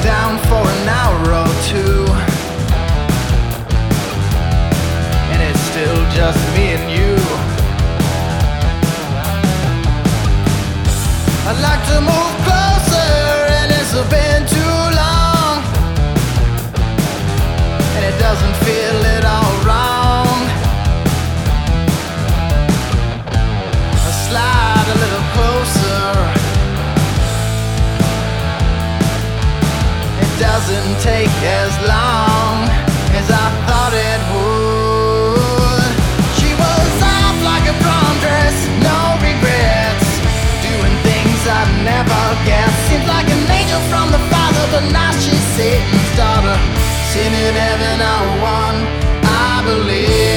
down for an hour or two, and it's still just me and you. I'd like to move closer, and it's been too long, and it doesn't feel at all wrong. I slide a little closer. It doesn't take as long as I thought it would. She was off like a prom dress, no regrets, doing things I'd never guess. Seems like an angel from the Father, but now she's Satan's daughter. Sin in heaven, I won, I believe.